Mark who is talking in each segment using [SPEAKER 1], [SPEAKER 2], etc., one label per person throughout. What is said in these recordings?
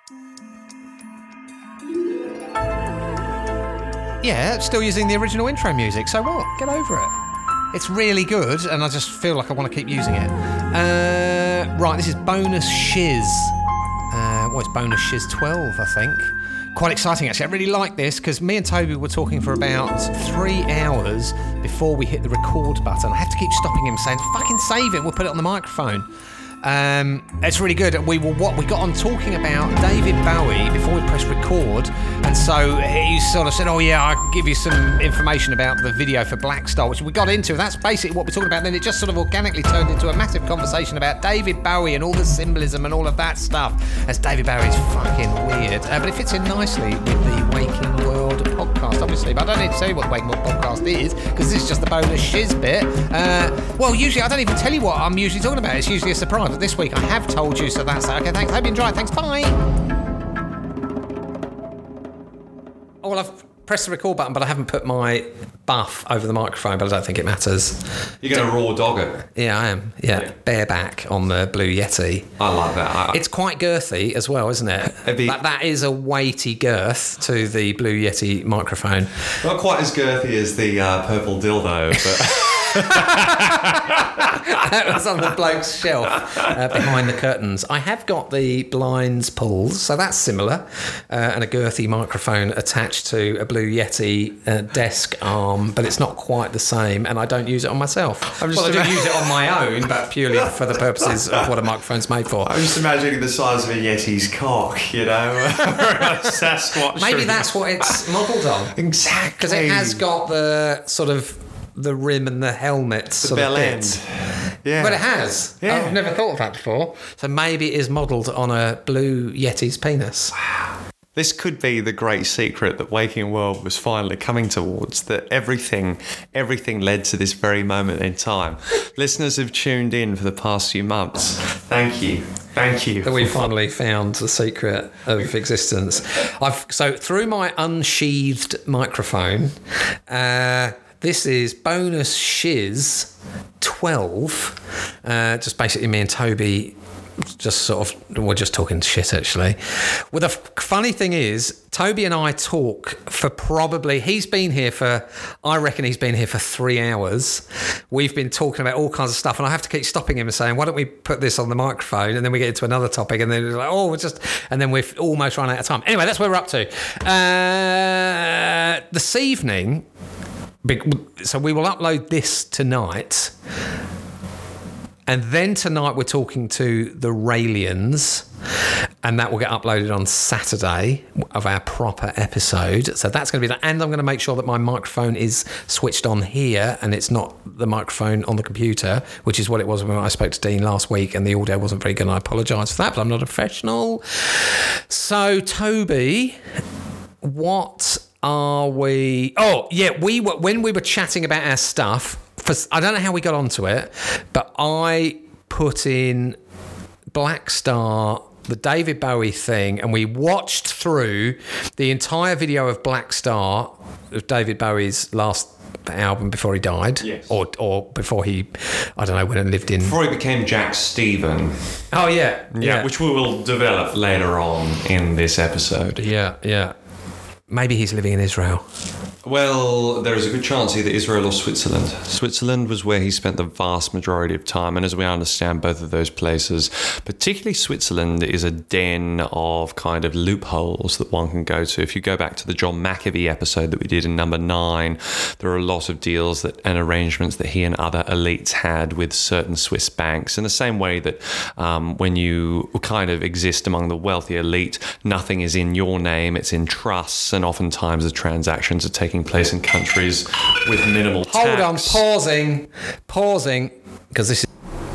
[SPEAKER 1] Yeah, still using the original intro music, so what? Get over it. It's really good, and I just feel like I want to keep using it. Right, this is Bonus Shiz. It's Bonus Shiz 12, I think. Quite exciting, actually. I really like this, because me and Toby were talking for about 3 hours before we hit the record button. I have to keep stopping him saying, fucking save it, we'll put it on the microphone. It's really good. We got on talking about David Bowie before we pressed record, and so he sort of said, "Oh yeah, I can give you some information about the video for Black Star," which we got into. That's basically what we're talking about. And then it just sort of organically turned into a massive conversation about David Bowie and all the symbolism and all of that stuff. As David Bowie is fucking weird, but it fits in nicely with the Waking World podcast, obviously. But I don't need to tell you what the Waking World podcast is, because this is just the bonus shiz bit. Usually I don't even tell you what I'm usually talking about. It's usually a surprise. But this week I have told you, so that's okay. Thanks. Hope you enjoy it. Thanks. Bye. Oh, well, I've pressed the record button, but I haven't put my buff over the microphone, but I don't think it matters.
[SPEAKER 2] You're going to raw dog it?
[SPEAKER 1] Yeah, I am. Yeah, bareback on the Blue Yeti.
[SPEAKER 2] I like that. It's
[SPEAKER 1] quite girthy as well, isn't it? That is a weighty girth to the Blue Yeti microphone.
[SPEAKER 2] Not quite as girthy as the purple dildo, but...
[SPEAKER 1] That was on the bloke's shelf behind the curtains. I have got the blinds pulled, so that's similar, and a girthy microphone attached to a Blue Yeti desk arm, but it's not quite the same, and I don't use it on myself. I do use it on my own, but purely for the purposes of what a microphone's made for.
[SPEAKER 2] I'm just imagining the size of a Yeti's cock, you know, a Sasquatch.
[SPEAKER 1] Maybe that's what it's modelled on.
[SPEAKER 2] Exactly.
[SPEAKER 1] Because it has got the sort of the rim and the helmet sort
[SPEAKER 2] bell
[SPEAKER 1] of bit.
[SPEAKER 2] End. Yeah.
[SPEAKER 1] But it has.
[SPEAKER 2] Yeah.
[SPEAKER 1] I've never thought of that before. So maybe it is modelled on a Blue Yeti's penis.
[SPEAKER 2] Wow. This could be the great secret that Waking World was finally coming towards, that everything led to this very moment in time. Listeners have tuned in for the past few months. Thank you.
[SPEAKER 1] That we finally found the secret of existence. So through my unsheathed microphone, this is Bonus Shiz 12. Just basically me and Toby we're just talking shit, actually. Well, the funny thing is, Toby and I talk for he's been here for 3 hours. We've been talking about all kinds of stuff, and I have to keep stopping him and saying, why don't we put this on the microphone? And then we get into another topic, and then it's like, and then we've almost run out of time. Anyway, that's where we're up to. This evening, so we will upload this tonight. And then tonight we're talking to the Raelians, and that will get uploaded on Saturday of our proper episode. So that's going to be that. And I'm going to make sure that my microphone is switched on here and it's not the microphone on the computer, which is what it was when I spoke to Dean last week, and the audio wasn't very good, and I apologise for that, but I'm not a professional. So, Toby, what are we... Oh, yeah, when we were chatting about our stuff... I don't know how we got onto it, but I put in Black Star, the David Bowie thing, and we watched through the entire video of Black Star, of David Bowie's last album before he died.
[SPEAKER 2] Yes.
[SPEAKER 1] Or before he, I don't know, when he lived in...
[SPEAKER 2] Before he became Jack Stephen.
[SPEAKER 1] Oh, yeah.
[SPEAKER 2] Which we will develop later on in this episode.
[SPEAKER 1] Yeah. Maybe he's living in Israel.
[SPEAKER 2] Well, there is a good chance either Israel or Switzerland. Switzerland was where he spent the vast majority of time, and as we understand, both of those places, particularly Switzerland, is a den of kind of loopholes that one can go to. If you go back to the John McAfee episode that we did in number 9, there are a lot of deals and arrangements that he and other elites had with certain Swiss banks, in the same way that when you kind of exist among the wealthy elite, nothing is in your name, it's in trusts, and oftentimes the transactions are taking place in countries with minimal tax.
[SPEAKER 1] Hold on, pausing, because this is...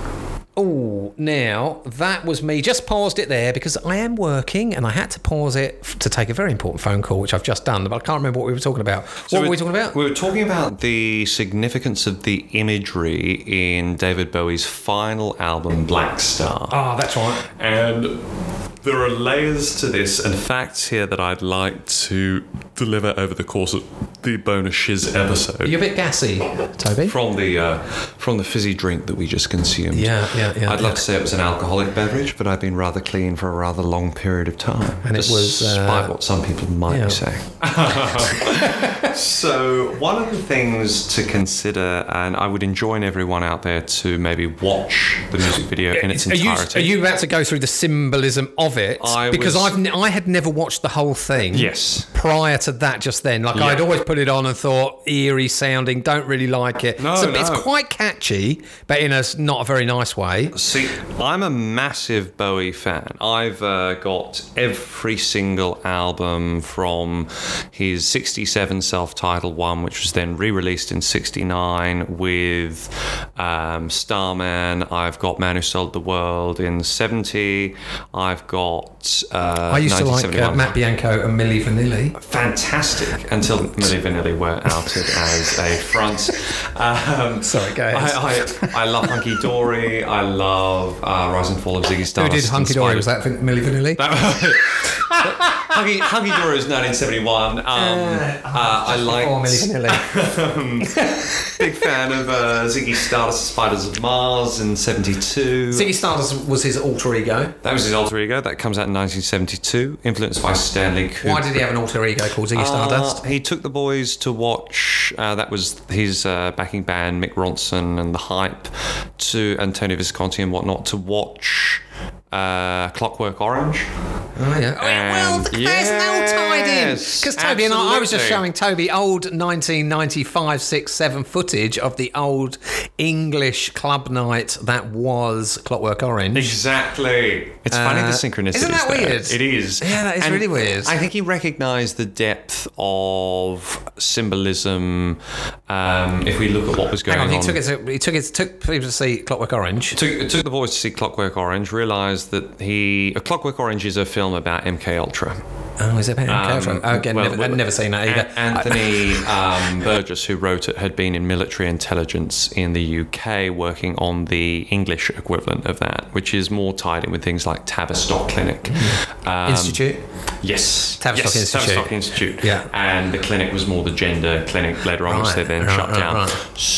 [SPEAKER 1] Oh, now, that was me. Just paused it there because I am working and I had to pause it to take a very important phone call, which I've just done, but I can't remember what we were talking about. What were we talking about?
[SPEAKER 2] We were talking about the significance of the imagery in David Bowie's final album, Black Star.
[SPEAKER 1] Oh, that's right.
[SPEAKER 2] And there are layers to this and facts here that I'd like to deliver over the course of the bonus shiz episode.
[SPEAKER 1] You're a bit gassy, Toby.
[SPEAKER 2] From the fizzy drink that we just consumed.
[SPEAKER 1] Yeah.
[SPEAKER 2] I'd love to say it was an alcoholic beverage, but I've been rather clean for a rather long period of time.
[SPEAKER 1] And it was...
[SPEAKER 2] despite what some people might be saying. So one of the things to consider, and I would enjoin everyone out there to maybe watch the music video in its entirety.
[SPEAKER 1] Are you about to go through the symbolism of it? Because I had never watched the whole thing.
[SPEAKER 2] Yes.
[SPEAKER 1] Prior to that, just then, I'd always put it on and thought eerie sounding, don't really like it. It's quite catchy, but in not a very nice way.
[SPEAKER 2] See, I'm a massive Bowie fan. I've got every single album from his 67 self-titled one, which was then re-released in 69 with Starman. I've got Man Who Sold the World in 70. I've got
[SPEAKER 1] I used to like Matt Bianco and Milli Vanilli.
[SPEAKER 2] Fantastic, until Milli Vanilli were outed as a front.
[SPEAKER 1] Sorry, go ahead.
[SPEAKER 2] I love Hunky Dory. I love Rise and Fall of Ziggy Stardust.
[SPEAKER 1] Who did Hunky Dory? Was that Milli Vanilli?
[SPEAKER 2] Hunky Dory was 1971. I liked
[SPEAKER 1] Milli Vanilli.
[SPEAKER 2] Big fan of Ziggy Stardust, Spiders of Mars in 72.
[SPEAKER 1] Ziggy Stardust was his alter ego.
[SPEAKER 2] That was his alter ego. That comes out in 1972, influenced by Stanley Kubrick.
[SPEAKER 1] Why did he have an alter ego called Ziggy Stardust?
[SPEAKER 2] He took the boys to watch. That was his backing band, Mick Ronson and the Hype, and Tony Visconti and whatnot, to watch Clockwork Orange.
[SPEAKER 1] Oh yeah. There's no tied in. Because Toby and I was just showing Toby old 1995 6-7 footage of the old English club night that was Clockwork Orange.
[SPEAKER 2] Exactly. It's funny the synchronicities.
[SPEAKER 1] Isn't that
[SPEAKER 2] there.
[SPEAKER 1] weird?
[SPEAKER 2] It is.
[SPEAKER 1] Yeah, that is really weird.
[SPEAKER 2] I think he recognised the depth of symbolism. If we look at what was going on,
[SPEAKER 1] he took people to see Clockwork Orange.
[SPEAKER 2] Took the boys to see Clockwork Orange. Realised that Clockwork Orange is a film about MK Ultra.
[SPEAKER 1] Oh, is it about MK Ultra? Again, I've never seen that either.
[SPEAKER 2] Anthony Burgess, who wrote it, had been in military intelligence in the UK, working on the English equivalent of that, which is more tied in with things like Tavistock Clinic.
[SPEAKER 1] Institute?
[SPEAKER 2] Yes.
[SPEAKER 1] Tavistock Institute.
[SPEAKER 2] Tavistock Institute.
[SPEAKER 1] Yeah.
[SPEAKER 2] And the clinic was more the gender clinic later on, which they then shut down. Right.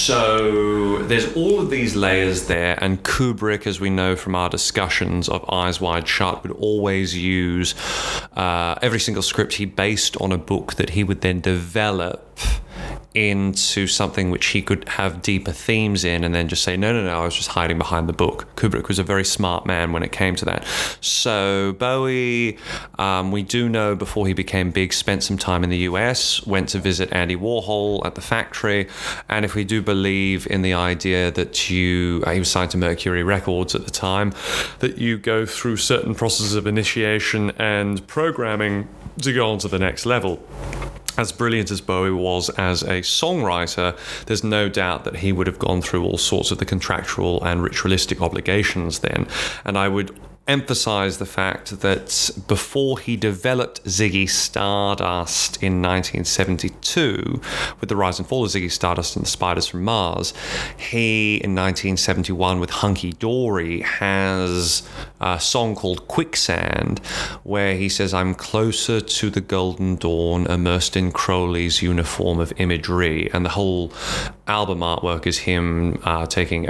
[SPEAKER 2] So there's all of these layers there, and Kubrick, as we know from our discussions of Eyes Wide Shut, would always use every single script he based on a book that he would then develop into something which he could have deeper themes in, and then just say, no, I was just hiding behind the book. Kubrick was a very smart man when it came to that. So Bowie, we do know before he became big, spent some time in the US, went to visit Andy Warhol at the factory, and if we do believe in the idea that he was signed to Mercury Records at the time, that you go through certain processes of initiation and programming to go on to the next level. As brilliant as Bowie was as a songwriter, there's no doubt that he would have gone through all sorts of the contractual and ritualistic obligations then. And I would emphasize the fact that before he developed Ziggy Stardust in 1972 with the rise and fall of Ziggy Stardust and the Spiders from Mars, he in 1971 with Hunky Dory has a song called Quicksand, where he says, I'm closer to the golden dawn immersed in Crowley's uniform of imagery, and the whole album artwork is him taking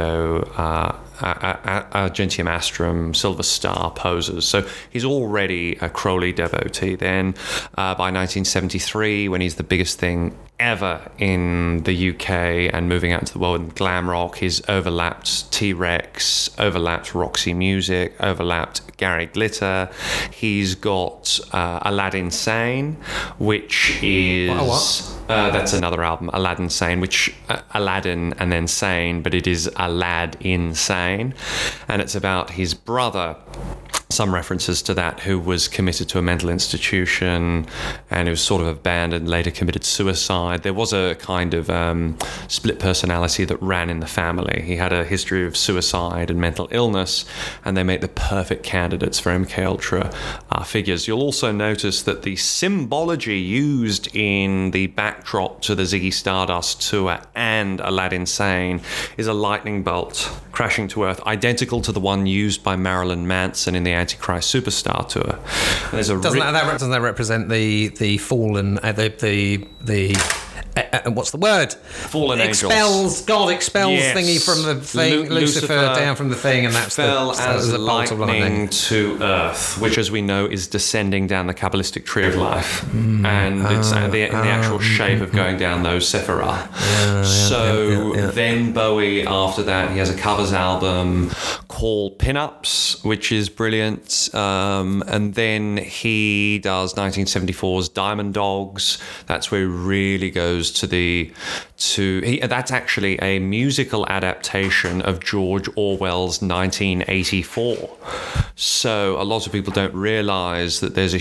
[SPEAKER 2] OTO Gentium Astrum, Silver Star poses. So he's already a Crowley devotee. Then by 1973, when he's the biggest thing ever in the UK and moving out to the world in glam rock, he's overlapped T-Rex, overlapped Roxy Music, overlapped Gary Glitter. He's got Aladdin Sane, which is... that's another album, Aladdin Sane, which Aladdin and then Sane, but it is Alad Insane, and it's about his brother. Some references to that, who was committed to a mental institution and who was sort of abandoned, later committed suicide. There was a kind of split personality that ran in the family. He had a history of suicide and mental illness, and they make the perfect candidates for MK Ultra figures. You'll also notice that the symbology used in the backdrop to the Ziggy Stardust tour and Aladdin Sane is a lightning bolt crashing to Earth, identical to the one used by Marilyn Manson in the Antichrist Superstar tour. And there's a
[SPEAKER 1] doesn't that represent the fallen what's the word?
[SPEAKER 2] Fallen
[SPEAKER 1] angels. God expels
[SPEAKER 2] yes.
[SPEAKER 1] thingy from the thing. Lucifer down from the thing, and that's
[SPEAKER 2] fell as
[SPEAKER 1] the bolt of
[SPEAKER 2] lightning to earth, which, as we know, is descending down the Kabbalistic tree of life, and it's in the actual shape of going down those Sephirah. Then Bowie, after that, he has a covers album called Pin-Ups, which is brilliant, and then he does 1974's Diamond Dogs. That's where he really goes that's actually a musical adaptation of George Orwell's 1984. So a lot of people don't realize that there's a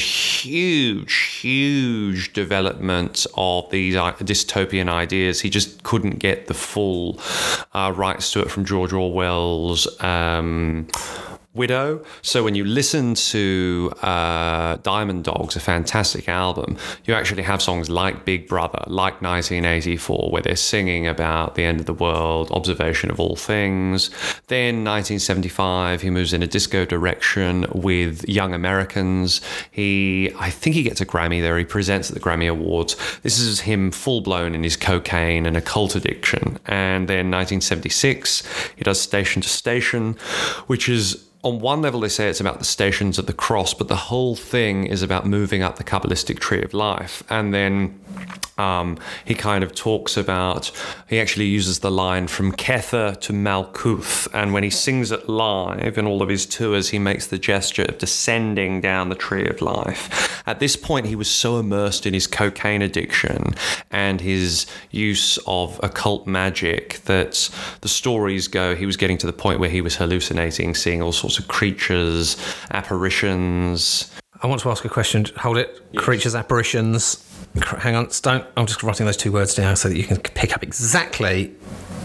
[SPEAKER 2] huge development of these dystopian ideas. He just couldn't get the full rights to it from George Orwell's Widow. So when you listen to Diamond Dogs, a fantastic album, you actually have songs like Big Brother, like 1984, where they're singing about the end of the world, observation of all things. Then 1975, he moves in a disco direction with Young Americans. I think he gets a Grammy there. He presents at the Grammy Awards. This is him full-blown in his cocaine and occult addiction. And then 1976, he does Station to Station, which is, on one level, they say it's about the Stations of the Cross, but the whole thing is about moving up the Kabbalistic tree of life. And then he kind of talks about, he actually uses the line from Kether to Malkuth. And when he sings it live in all of his tours, he makes the gesture of descending down the tree of life. At this point, he was so immersed in his cocaine addiction and his use of occult magic that the stories go, he was getting to the point where he was hallucinating, seeing all sorts of creatures, apparitions.
[SPEAKER 1] I want to ask a question. Hold it. Yes. Creatures, apparitions. Hang on. Don't. I'm just writing those two words down so that you can pick up exactly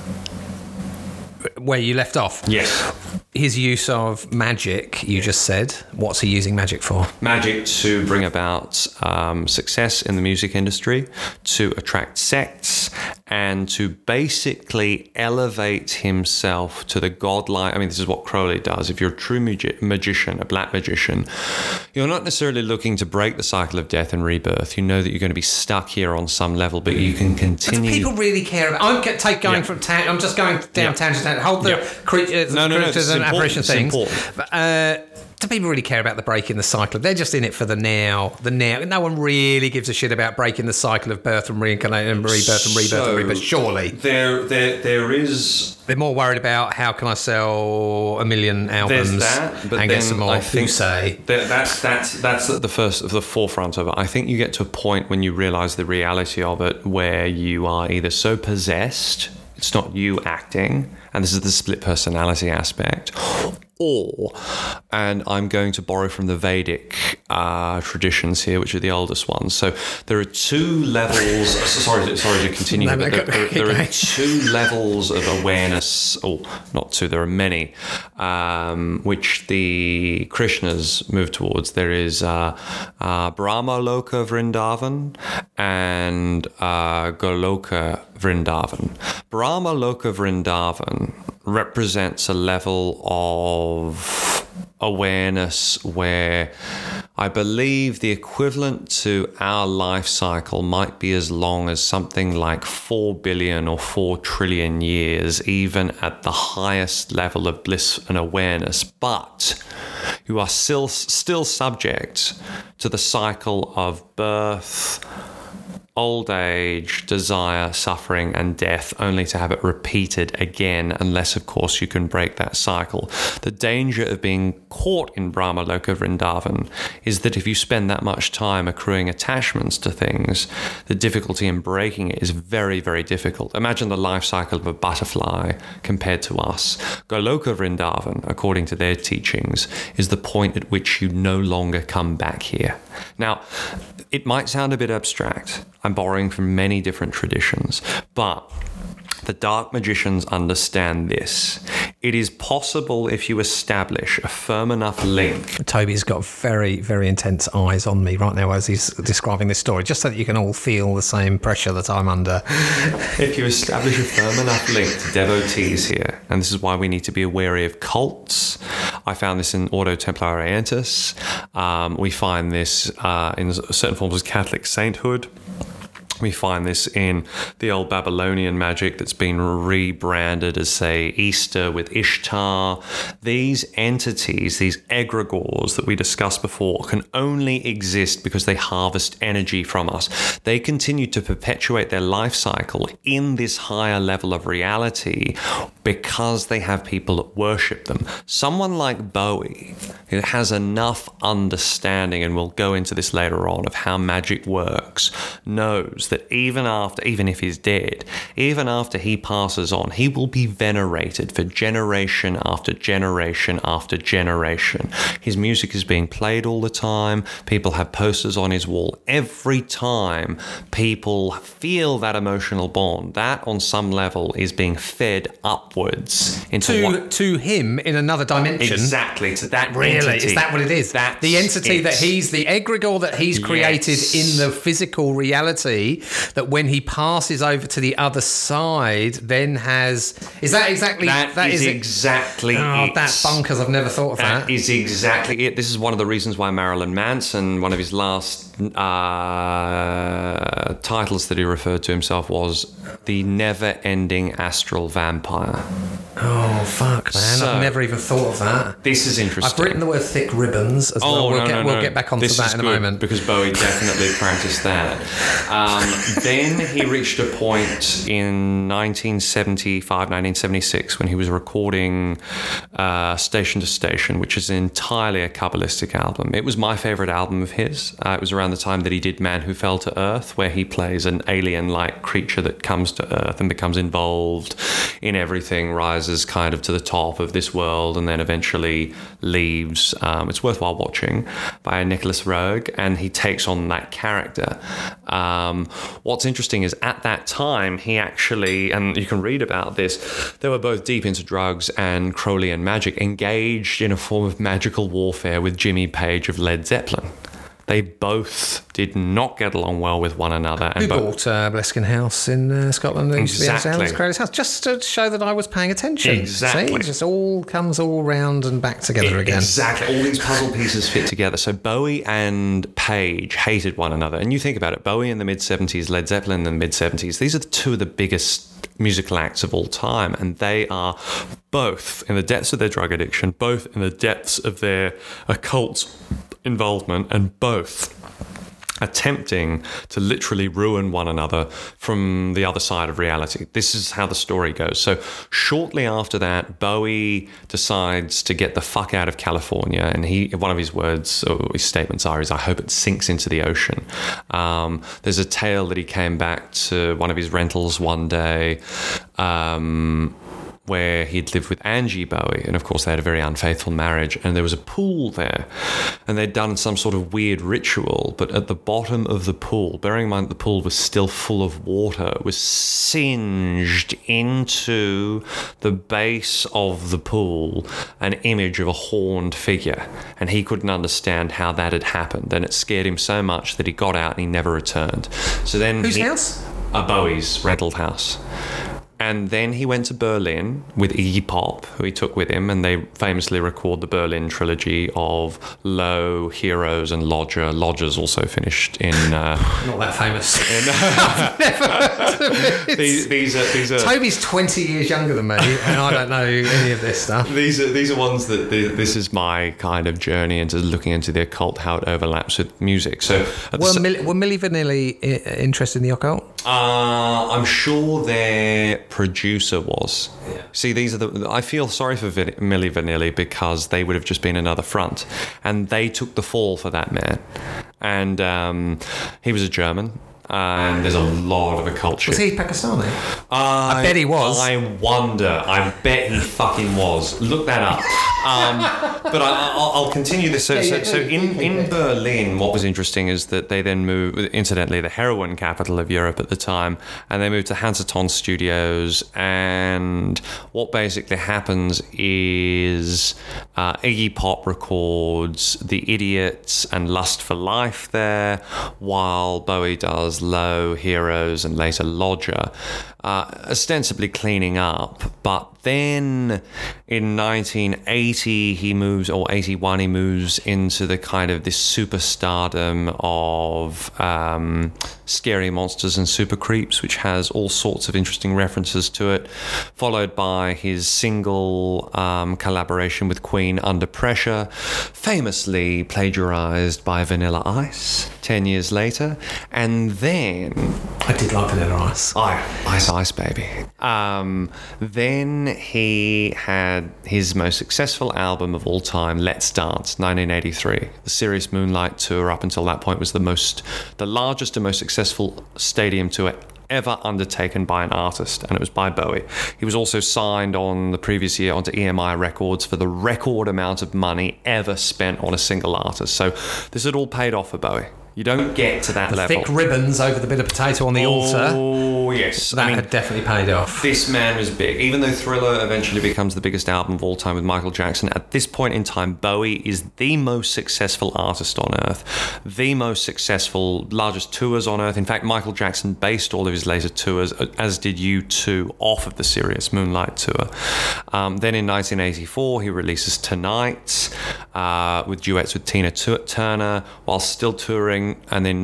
[SPEAKER 1] where you left off.
[SPEAKER 2] Yes.
[SPEAKER 1] His use of magic, you just said. What's he using magic for?
[SPEAKER 2] Magic to bring about success in the music industry, to attract sects, and to basically elevate himself to the godlike. I mean, this is what Crowley does. If you're a true magician, a black magician, you're not necessarily looking to break the cycle of death and rebirth. You know that you're going to be stuck here on some level, but you can continue.
[SPEAKER 1] Do people really care about? I'm just going down tangent. Hold the creatures and apparition things. Do people really care about the breaking the cycle? They're just in it for the now. No one really gives a shit about breaking the cycle of birth and reincarnation and rebirth. Surely
[SPEAKER 2] there is.
[SPEAKER 1] They're more worried about how can I sell 1 million albums and get some more. I think
[SPEAKER 2] that's at the forefront of it. I think you get to a point when you realise the reality of it, where you are either so possessed, it's not you acting, and this is the split personality aspect, or, and I'm going to borrow from the Vedic traditions here, which are the oldest ones. So there are two levels. Sorry to continue. There are two levels of awareness, or not two. There are many, which the Krishnas move towards. There is Brahma Loka Vrindavan and Goloka Vrindavan. Brahma Loka Vrindavan represents a level of awareness where I believe the equivalent to our life cycle might be as long as something like 4 billion or 4 trillion years, even at the highest level of bliss and awareness. But you are still subject to the cycle of birth, old age, desire, suffering, and death, only to have it repeated again, unless, of course, you can break that cycle. The danger of being caught in Brahma Loka Vrindavan is that if you spend that much time accruing attachments to things, the difficulty in breaking it is very, very difficult. Imagine the life cycle of a butterfly compared to us. Goloka Vrindavan, according to their teachings, is the point at which you no longer come back here. Now, it might sound a bit abstract. I'm borrowing from many different traditions, but the dark magicians understand this. It is possible, if you establish a firm enough link.
[SPEAKER 1] Toby's got very, very intense eyes on me right now as he's describing this story, just so that you can all feel the same pressure that I'm under.
[SPEAKER 2] If you establish a firm enough link to devotees here, and this is why we need to be wary of cults, I found this in Ordo Templariensis. We find this in certain forms of Catholic sainthood. We find this in the old Babylonian magic that's been rebranded as, say, Easter with Ishtar. These entities, these egregores that we discussed before, can only exist because they harvest energy from us. They continue to perpetuate their life cycle in this higher level of reality because they have people that worship them. Someone like Bowie, who has enough understanding, and we'll go into this later on, of how magic works, knows that even if he's dead, even after he passes on, he will be venerated for generation after generation after generation. His music is being played all the time. People have posters on his wall. Every time people feel that emotional bond, that on some level is being fed upwards
[SPEAKER 1] to him in another dimension.
[SPEAKER 2] Exactly, to that
[SPEAKER 1] really
[SPEAKER 2] entity.
[SPEAKER 1] Is that what it is?
[SPEAKER 2] That's
[SPEAKER 1] the entity
[SPEAKER 2] it.
[SPEAKER 1] that he's the egregore that he's created in the physical reality, that when he passes over to the other side then has... Is that exactly...
[SPEAKER 2] That is exactly it.
[SPEAKER 1] That's bonkers. I've never thought of that.
[SPEAKER 2] That is exactly it. This is one of the reasons why Marilyn Manson, one of his last titles that he referred to himself was the never-ending astral vampire.
[SPEAKER 1] Oh, fuck, man.
[SPEAKER 2] So,
[SPEAKER 1] I've never even thought of that.
[SPEAKER 2] This is interesting.
[SPEAKER 1] I've written the word thick ribbons as well. We'll get back onto that in a moment.
[SPEAKER 2] Because Bowie definitely practiced that. Then he reached a point in 1976 when he was recording Station to Station, which is entirely a Kabbalistic album. It was my favorite album of his. It was around the time that he did Man Who Fell to Earth, where he plays an alien-like creature that comes to Earth and becomes involved in everything, rises kind of to the top of this world and then eventually leaves. It's worthwhile watching, by Nicholas Roeg, and he takes on that character. What's interesting is at that time he actually, and you can read about this, they were both deep into drugs and Crowleyan magic, engaged in a form of magical warfare with Jimmy Page of Led Zeppelin. They both did not get along well with one another.
[SPEAKER 1] Who bought Bleskin House in Scotland?
[SPEAKER 2] Exactly.
[SPEAKER 1] House, just to show that I was paying attention.
[SPEAKER 2] Exactly.
[SPEAKER 1] See? It just all comes all round and back together again.
[SPEAKER 2] Exactly. All these puzzle pieces fit together. So Bowie and Page hated one another. And you think about it, Bowie in the mid-70s, Led Zeppelin in the mid-70s, these are two of the biggest musical acts of all time, and they are both in the depths of their drug addiction, both in the depths of their occult involvement, and both attempting to literally ruin one another from the other side of reality. This is how the story goes. So shortly after that, Bowie decides to get the fuck out of California, and one of his words or his statements is, I hope it sinks into the ocean. There's a tale that he came back to one of his rentals one day, where he'd lived with Angie Bowie, and of course they had a very unfaithful marriage, and there was a pool there, and they'd done some sort of weird ritual, but at the bottom of the pool, bearing in mind that the pool was still full of water, was singed into the base of the pool an image of a horned figure, and he couldn't understand how that had happened, and it scared him so much that he got out and he never returned. So then
[SPEAKER 1] Whose house?
[SPEAKER 2] Bowie's rental house. And then he went to Berlin with Iggy Pop, who he took with him, and they famously record the Berlin trilogy of Low, Heroes, and Lodger. Lodger's also finished in...
[SPEAKER 1] Not that famous. I've never heard of it.
[SPEAKER 2] These are...
[SPEAKER 1] Toby's 20 years younger than me, and I don't know any of this stuff.
[SPEAKER 2] These are ones that... This is my kind of journey into looking into the occult, how it overlaps with music. So
[SPEAKER 1] were Milli Vanilli interested in the occult?
[SPEAKER 2] I'm sure their producer was. Yeah. See, I feel sorry for Milli Vanilli because they would have just been another front, and they took the fall for that man. And he was a German. And there's a lot of occult shit.
[SPEAKER 1] Was he Pakistani? I bet he was.
[SPEAKER 2] I wonder. I bet he fucking was. Look that up. But I'll continue this. So in Berlin, what was interesting is that they then moved, incidentally, the heroin capital of Europe at the time, and they moved to Hansaton Studios. And what basically happens is Iggy Pop records The Idiots and Lust for Life there, while Bowie does Girls, Low, Heroes, and later Lodger, ostensibly cleaning up. But then in 1980, he moves into the kind of this superstardom of Scary Monsters and Super Creeps, which has all sorts of interesting references to it, followed by his single collaboration with Queen, Under Pressure, famously plagiarized by Vanilla Ice 10 years later. And then...
[SPEAKER 1] I did like Vanilla Ice.
[SPEAKER 2] Ice, baby. Then he had his most successful album of all time, Let's Dance, 1983. The Serious Moonlight Tour, up until that point, was the largest and most successful stadium tour ever undertaken by an artist, and it was by Bowie. He was also signed on the previous year onto EMI Records for the record amount of money ever spent on a single artist. So this had all paid off for Bowie. You don't get to that level.
[SPEAKER 1] Thick ribbons over the bit of potato on the altar.
[SPEAKER 2] Oh, yes.
[SPEAKER 1] That had definitely paid off.
[SPEAKER 2] This man was big. Even though Thriller eventually becomes the biggest album of all time with Michael Jackson, at this point in time, Bowie is the most successful artist on earth, the most successful, largest tours on earth. In fact, Michael Jackson based all of his later tours, as did U2, off of the Serious Moonlight Tour. Then in 1984, he releases Tonight with duets with Tina Turner while still touring. And then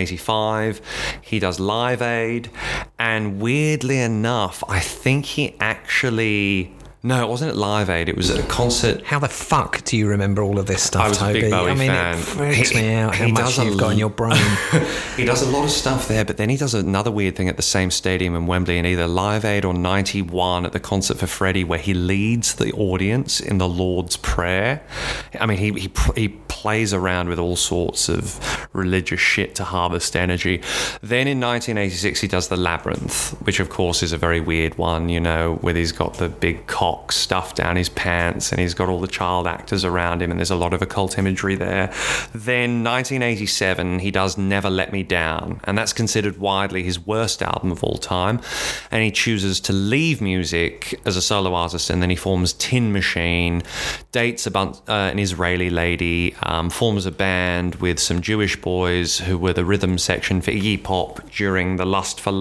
[SPEAKER 2] 1985, he does Live Aid. And weirdly enough, I think he actually... No, it wasn't at Live Aid. It was at a concert.
[SPEAKER 1] How the fuck do you remember all of this stuff,
[SPEAKER 2] I was
[SPEAKER 1] Toby?
[SPEAKER 2] a big Bowie fan.
[SPEAKER 1] It freaks me out how much you've got in your brain.
[SPEAKER 2] He does a lot of stuff there, but then he does another weird thing at the same stadium in Wembley in either Live Aid or 91 at the Concert for Freddie, where he leads the audience in the Lord's Prayer. I mean, he plays around with all sorts of religious shit to harvest energy. Then in 1986, he does The Labyrinth, which of course is a very weird one, you know, where he's got the big cock stuffed down his pants and he's got all the child actors around him and there's a lot of occult imagery there. Then 1987, he does Never Let Me Down, and that's considered widely his worst album of all time. And he chooses to leave music as a solo artist, and then he forms Tin Machine, dates an Israeli lady, forms a band with some Jewish boys who were the rhythm section for Iggy Pop during the Lust for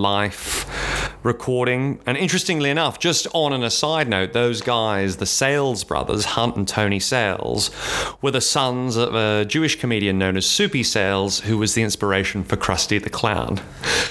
[SPEAKER 2] Life recording. And interestingly enough, just on an aside note, those guys, the Sales brothers, Hunt and Tony Sales, were the sons of a Jewish comedian known as Soupy Sales, who was the inspiration for Krusty the Clown.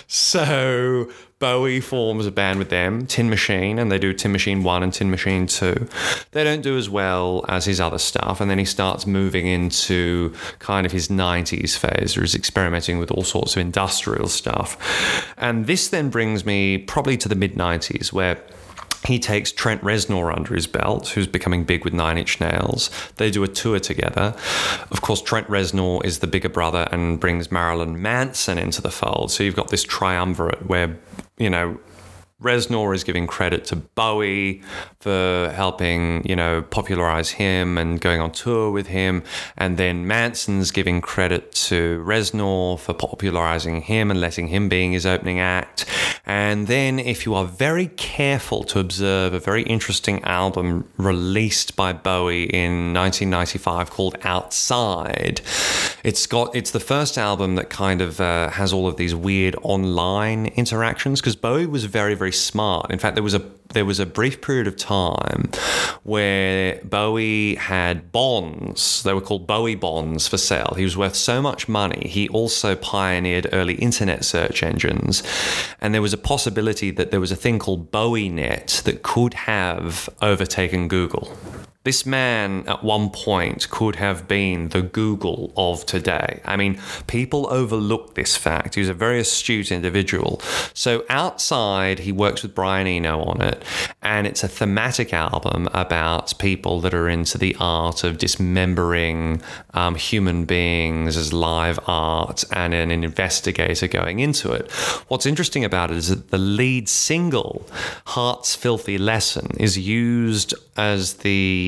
[SPEAKER 2] So Bowie forms a band with them, Tin Machine, and they do Tin Machine 1 and Tin Machine 2. They don't do as well as his other stuff, and then he starts moving into kind of his 90s phase, where he's experimenting with all sorts of industrial stuff. And this then brings me probably to the mid-90s, where he takes Trent Reznor under his belt, who's becoming big with Nine Inch Nails. They do a tour together. Of course, Trent Reznor is the bigger brother and brings Marilyn Manson into the fold. So you've got this triumvirate where, you know, Reznor is giving credit to Bowie for helping, you know, popularize him and going on tour with him. And then Manson's giving credit to Reznor for popularizing him and letting him being his opening act. And then if you are very careful to observe a very interesting album released by Bowie in 1995 called Outside, it's the first album that kind of has all of these weird online interactions, because Bowie was very, very smart. In fact, there was a brief period of time where Bowie had bonds. They were called Bowie bonds for sale. He was worth so much money. He also pioneered early internet search engines. And there was a possibility that there was a thing called BowieNet that could have overtaken Google. This man at one point could have been the Google of today. I mean, people overlook this fact. He was a very astute individual. So Outside, he works with Brian Eno on it, and it's a thematic album about people that are into the art of dismembering human beings as live art and an investigator going into it. What's interesting about it is that the lead single, Heart's Filthy Lesson, is used as the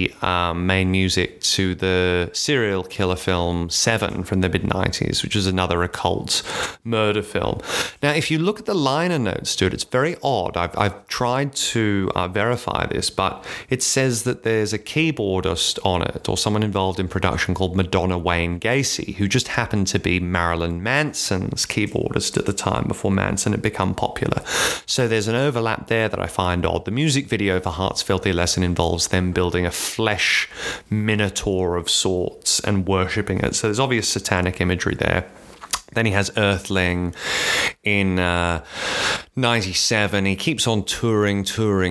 [SPEAKER 2] the main music to the serial killer film Seven from the mid-90s, which is another occult murder film. Now, if you look at the liner notes to it, it's very odd. I've tried to verify this, but it says that there's a keyboardist on it, or someone involved in production, called Madonna Wayne Gacy, who just happened to be Marilyn Manson's keyboardist at the time before Manson had become popular. So there's an overlap there that I find odd. The music video for Heart's Filthy Lesson involves them building a flesh minotaur of sorts and worshipping it. So there's obvious satanic imagery there. Then he has Earthling in 97. He keeps on touring,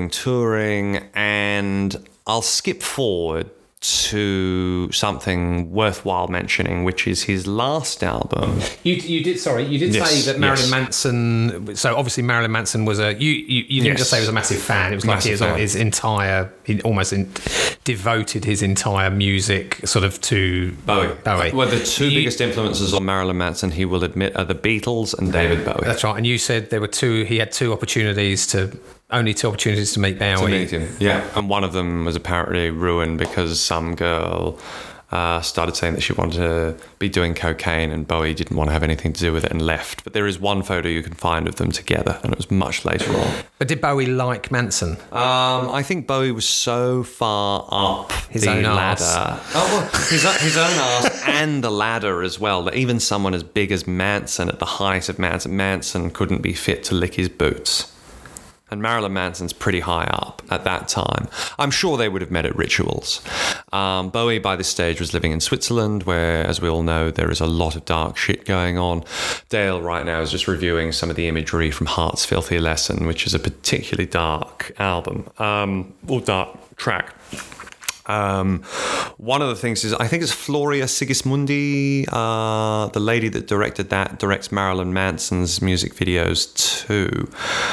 [SPEAKER 2] and I'll skip forward to something worthwhile mentioning, which is his last album.
[SPEAKER 1] You did say that Marilyn Manson. So obviously Marilyn Manson was you didn't just say he was a massive fan. It was like he almost devoted his entire music sort of to Bowie.
[SPEAKER 2] Well, the two biggest influences on Marilyn Manson, he will admit, are the Beatles and David Bowie.
[SPEAKER 1] That's right. And you said he had only two opportunities to meet Bowie.
[SPEAKER 2] To meet him, yeah. And one of them was apparently ruined because some girl started saying that she wanted to be doing cocaine, and Bowie didn't want to have anything to do with it and left. But there is one photo you can find of them together, and it was much later on.
[SPEAKER 1] But did Bowie like Manson?
[SPEAKER 2] I think Bowie was so far up
[SPEAKER 1] his
[SPEAKER 2] the
[SPEAKER 1] own
[SPEAKER 2] ladder.
[SPEAKER 1] Arse.
[SPEAKER 2] His own arse and the ladder as well, that even someone as big as Manson, at the height of Manson couldn't be fit to lick his boots. And Marilyn Manson's pretty high up at that time. I'm sure they would have met at rituals. Bowie, by this stage, was living in Switzerland, where, as we all know, there is a lot of dark shit going on. Dale right now is just reviewing some of the imagery from Heart's Filthy Lesson, which is a particularly dark album, or dark track. One of the things is, I think it's Floria Sigismundi, the lady that directed that, directs Marilyn Manson's music videos too,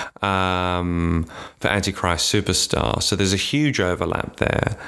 [SPEAKER 2] for Antichrist Superstar. So there's a huge overlap there.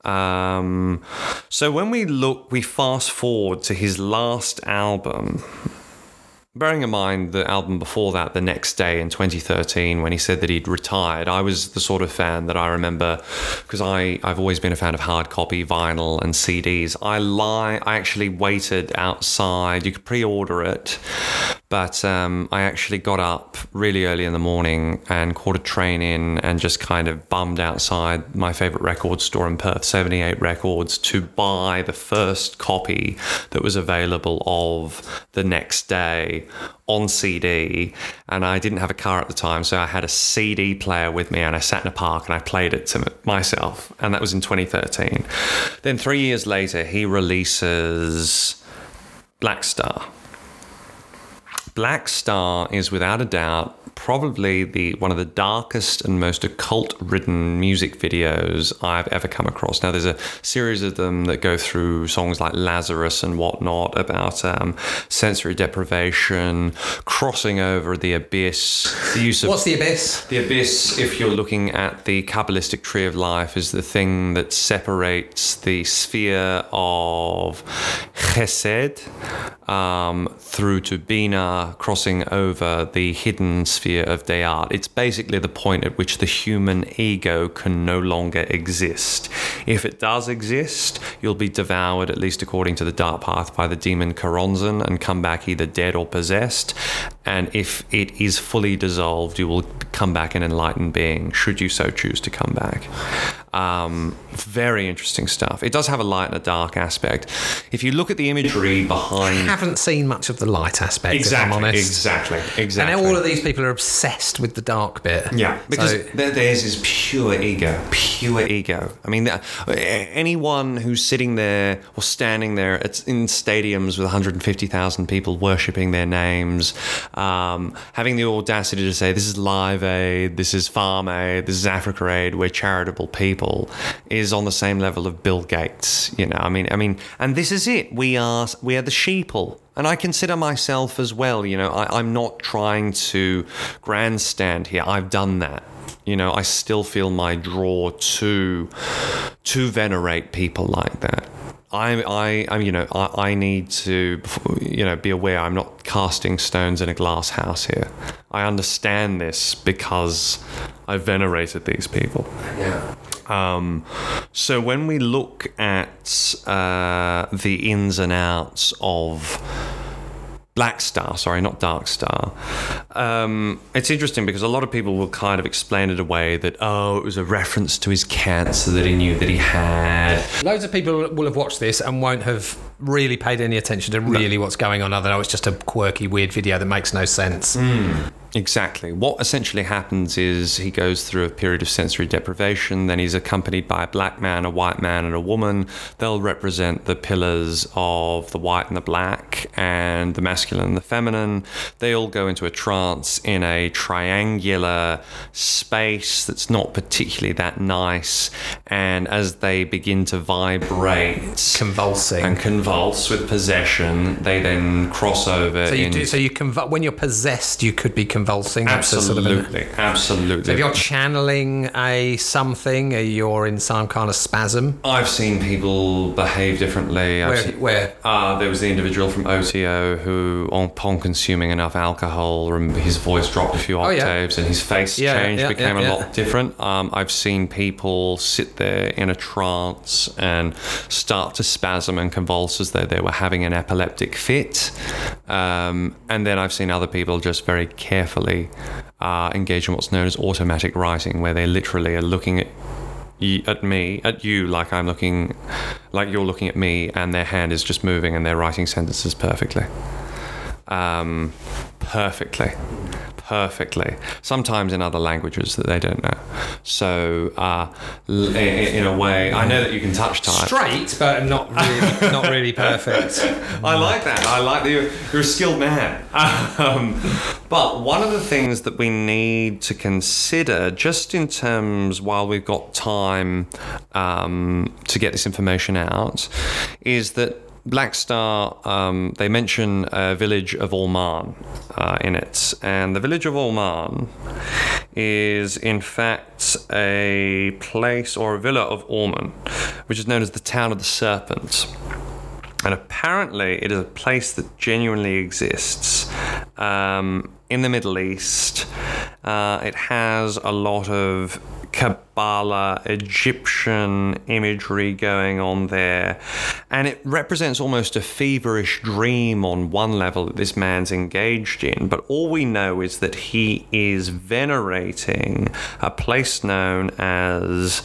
[SPEAKER 2] So when we fast forward to his last album, bearing in mind the album before that, The Next Day in 2013, when he said that he'd retired, I was the sort of fan that I remember, because I've always been a fan of hard copy, vinyl and CDs. I actually waited outside. You could pre-order it, but I actually got up really early in the morning and caught a train in and just kind of bummed outside my favourite record store in Perth, 78 Records, to buy the first copy that was available of The Next Day on CD. And I didn't have a car at the time, so I had a CD player with me, and I sat in a park and I played it to myself, and that was in 2013. Then 3 years later, he releases Black Star. Black Star is without a doubt probably one of the darkest and most occult-ridden music videos I've ever come across. Now, there's a series of them that go through songs like Lazarus and whatnot, about sensory deprivation, crossing over the abyss, the use of...
[SPEAKER 1] What's the abyss?
[SPEAKER 2] The abyss, if you're looking at the Kabbalistic tree of life, is the thing that separates the sphere of Chesed through to Bina, crossing over the hidden sphere of Dayat. It's basically the point at which the human ego can no longer exist. If it does exist, you'll be devoured, at least according to the Dark Path, by the demon Karonzan and come back either dead or possessed. And if it is fully dissolved, you will come back an enlightened being, should you so choose to come back. Very interesting stuff. It does have a light and a dark aspect. If you look at the imagery behind...
[SPEAKER 1] I haven't seen much of the light aspect, if I'm honest.
[SPEAKER 2] Exactly.
[SPEAKER 1] And now all of these people are obsessed with the dark bit.
[SPEAKER 2] Yeah, because theirs is pure ego. I mean, anyone who's sitting there or standing there in stadiums with 150,000 people worshipping their names, having the audacity to say, this is Live Aid, this is Farm Aid, this is Africa Aid, we're charitable people, is on the same level of Bill Gates. You know, I mean, and this is it. We are the sheeple. And I consider myself as well, you know, I'm not trying to grandstand here. I've done that. You know, I still feel my draw to venerate people like that. I need to, you know, be aware I'm not casting stones in a glass house here. I understand this because I venerated these people.
[SPEAKER 1] Yeah.
[SPEAKER 2] So when we look at the ins and outs of Black Star, sorry, not Dark Star. It's interesting because a lot of people will kind of explain it away that, it was a reference to his cancer that he knew that he had.
[SPEAKER 1] Loads of people will have watched this and won't have really paid any attention to really what's going on, other than it's just a quirky, weird video that makes no sense.
[SPEAKER 2] Exactly. What essentially happens is he goes through a period of sensory deprivation, then he's accompanied by a black man, a white man, and a woman. They'll represent the pillars of the white and the black, and the masculine and the feminine. They all go into a trance in a triangular space that's not particularly that nice, and as they begin to vibrate,
[SPEAKER 1] Convulsing.
[SPEAKER 2] and convulse with possession, they then cross over.
[SPEAKER 1] When you're possessed, you could be convulsing.
[SPEAKER 2] Absolutely, absolutely.
[SPEAKER 1] So if you're channeling a something, you're in some kind of spasm.
[SPEAKER 2] I've seen people behave differently.
[SPEAKER 1] Where?
[SPEAKER 2] There was the individual from OTO who, upon consuming enough alcohol, his voice dropped a few octaves and his face changed, became a lot different. I've seen people sit there in a trance and start to spasm and convulse as though they were having an epileptic fit. And then I've seen other people just very carefully engage in what's known as automatic writing, where they literally are looking at you, like you're looking at me, and their hand is just moving and they're writing sentences perfectly. Perfectly. Sometimes in other languages that they don't know. So, in a way, I know that you can touch type.
[SPEAKER 1] Straight, but not really perfect.
[SPEAKER 2] I like that. I like that you're a skilled man. But one of the things that we need to consider, just in terms while we've got time to get this information out, is that Black Star, they mention a village of Orman in it. And the village of Orman is, in fact, a place or a villa of Orman, which is known as the Town of the Serpent. And apparently it is a place that genuinely exists in the Middle East. It has a lot of Kabbalah, Egyptian imagery going on there, and it represents almost a feverish dream on one level that this man's engaged in. But all we know is that he is venerating a place known as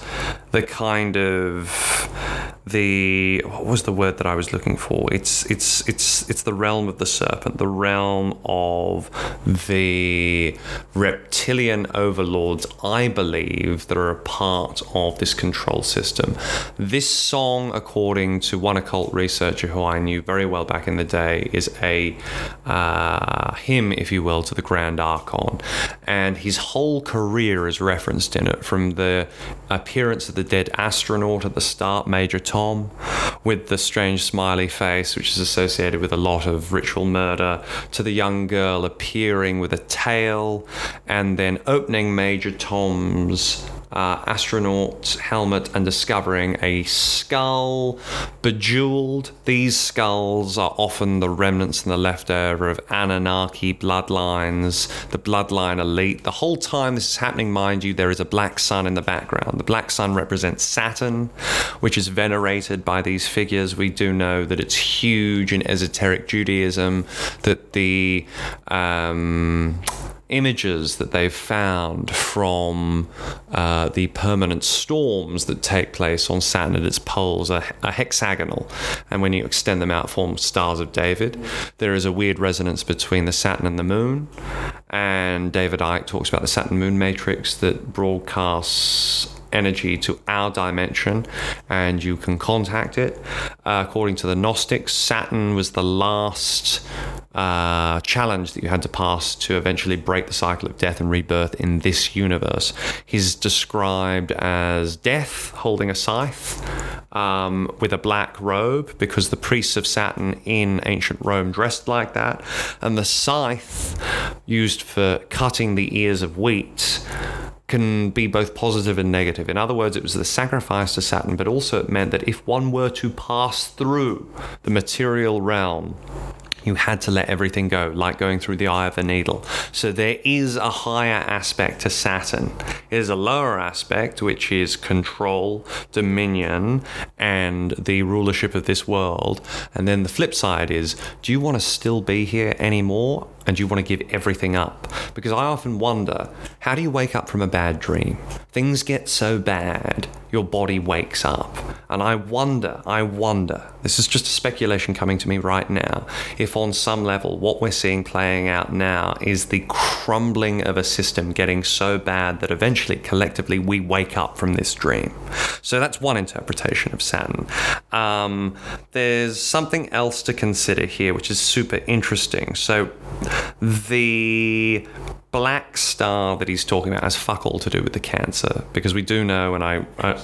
[SPEAKER 2] what was the word that I was looking for? It's the realm of the serpent, the realm of the reptilian overlords, I believe, that are a part of this control system. This song, according to one occult researcher who I knew very well back in the day, is a hymn, if you will, to the Grand Archon, and his whole career is referenced in it, from the appearance of the dead astronaut at the start, Major Tom, with the strange smiley face, which is associated with a lot of ritual murder, to the young girl appearing with a tail, and then opening Major Tom's astronaut helmet and discovering a skull bejeweled. These skulls are often the remnants and the leftover of Anunnaki bloodlines, the bloodline elite. The whole time this is happening, mind you, there is a black sun in the background. The black sun represents Saturn, which is venerated by these figures. We do know that it's huge in esoteric Judaism, that the images that they've found from the permanent storms that take place on Saturn at its poles are hexagonal, and when you extend them out form Stars of David. There is a weird resonance between the Saturn and the Moon, and David Icke talks about the Saturn-Moon matrix that broadcasts energy to our dimension, and you can contact it. According to the Gnostics, Saturn was the last challenge that you had to pass to eventually break the cycle of death and rebirth in this universe. He's described as death holding a scythe with a black robe, because the priests of Saturn in ancient Rome dressed like that, and the scythe, used for cutting the ears of wheat, can be both positive and negative. In other words, it was the sacrifice to Saturn, but also it meant that if one were to pass through the material realm You had to let everything go, like going through the eye of a needle. So there is a higher aspect to Saturn. There's a lower aspect, which is control, dominion, and the rulership of this world. And then the flip side is, do you want to still be here anymore? And do you want to give everything up? Because I often wonder, how do you wake up from a bad dream? Things get so bad, your body wakes up. And I wonder, this is just a speculation coming to me right now, if on some level what we're seeing playing out now is the crumbling of a system getting so bad that eventually, collectively, we wake up from this dream. So that's one interpretation of Saturn. There's something else to consider here, which is super interesting. So the black star that he's talking about has fuck all to do with the cancer, because we do know, and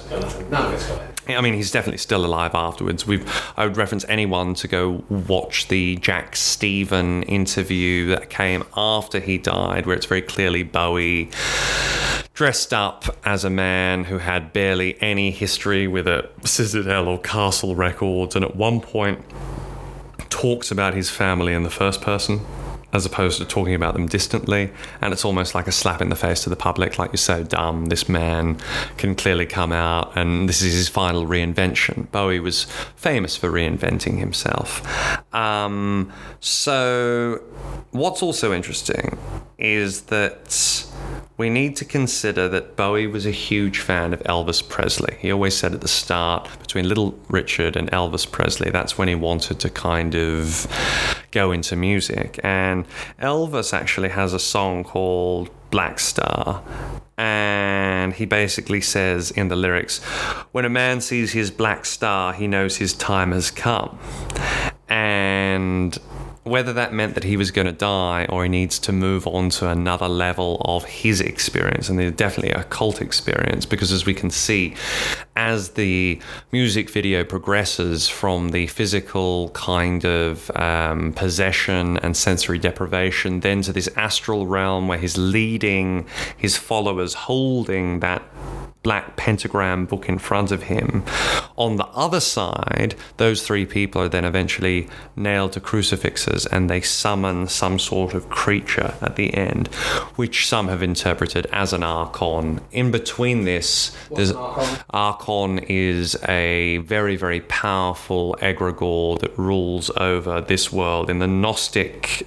[SPEAKER 2] I mean, he's definitely still alive afterwards. I would reference anyone to go watch the Jack Stephen interview that came after he died, where it's very clearly Bowie dressed up as a man who had barely any history with a Citadel or Castle Records, and at one point talks about his family in the first person, as opposed to talking about them distantly. And it's almost like a slap in the face to the public, like, you're so dumb, this man can clearly come out and this is his final reinvention. Bowie was famous for reinventing himself. So what's also interesting is that we need to consider that Bowie was a huge fan of Elvis Presley. He always said at the start, between Little Richard and Elvis Presley, that's when he wanted to kind of go into music. And Elvis actually has a song called Black Star, and he basically says in the lyrics, when a man sees his black star, he knows his time has come. And whether that meant that he was going to die or he needs to move on to another level of his experience, and there's definitely a cult experience, because as we can see, as the music video progresses from the physical kind of possession and sensory deprivation, then to this astral realm where he's leading his followers holding that black pentagram book in front of him. On the other side, those three people are then eventually nailed to crucifixes, and they summon some sort of creature at the end, which some have interpreted as an archon. In between this, there's archon is a very, very powerful egregore that rules over this world. In the Gnostic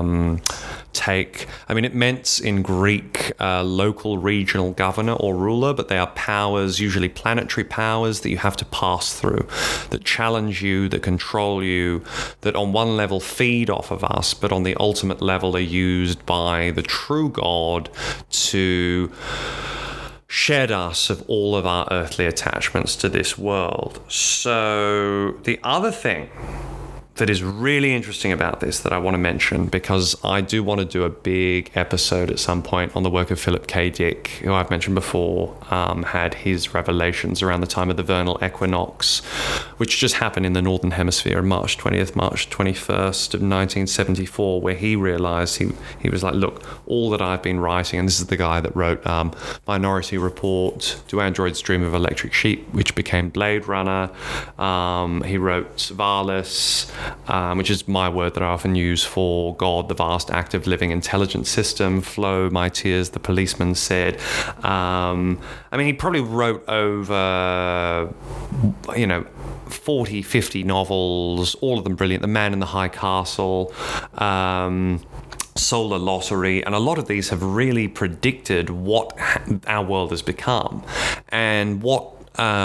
[SPEAKER 2] take, I mean, it meant in Greek local regional governor or ruler, but they are powers, usually planetary powers, that you have to pass through, that challenge you, that control you, that on one level feed off of us, but on the ultimate level are used by the true God to shed us of all of our earthly attachments to this world. So the other thing that is really interesting about this that I want to mention, because I do want to do a big episode at some point on the work of Philip K. Dick, who I've mentioned before, had his revelations around the time of the vernal equinox, which just happened in the Northern Hemisphere on March 20th, March 21st of 1974, where he realized, he was like, look, all that I've been writing, and this is the guy that wrote Minority Report, Do Androids Dream of Electric Sheep, which became Blade Runner. He wrote Valis, which is my word that I often use for God, the vast, active, living, intelligent system. Flow, My Tears, The Policeman Said. I mean, he probably wrote over, 40, 50 novels, all of them brilliant. The Man in the High Castle, Solar Lottery, and a lot of these have really predicted what our world has become. And what